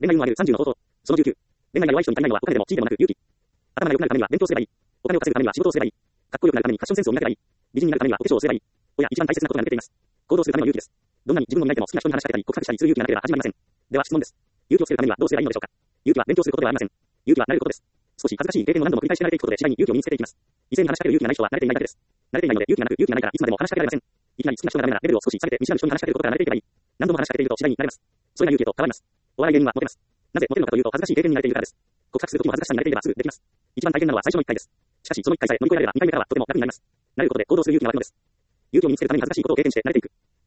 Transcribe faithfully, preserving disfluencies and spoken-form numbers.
恋愛運を上げるさんじゅうの方法。そのじゅうきゅう。恋愛が弱い人に足りないのはお金でも地位でもなく勇気。頭が良くなるためには勉強すればいい。お金を稼ぐためには仕事をすればいい。かっこよくなるためにファッションセンスを磨けばいい。美人になるためにはお化粧をすればいい。親、一番大切なことが抜けています。行動するための勇気です。どんなに自分を磨いても好きな人に話しかけたり告白したりする勇気がなければ始まりません。では質問です。勇気をつけるためにはどうすればいいのでしょうか。勇気は勉強することではありません。勇気は慣れることです。少し恥ずかしい経験を何度も繰り返し慣れていくことで次第に勇気を身につけていきます。異性に話しかける勇気がない人は慣れていないだけです。慣れていないので勇気がなく勇気がないからいつまでも話しかけられません。いきなり好きな人がダメならレベルを少し下げて見知らぬ人に話しかけることから慣れていけばいい。何度も話しかけていると次第に慣れます。それが勇気へと変わります。お笑い芸人はモテます。なぜモテるのかというと恥ずかしい経験に慣れているからです。告白する時も恥ずかしさに慣れていればすぐできます。一番大変なのは最初のいっかいです。しかしそのいっかいさえ乗り越えられればにかいめからはとても楽になります。慣れることで行動する勇気が湧くのです。勇気を身につけるために恥ずかしいことを経験して慣れていく。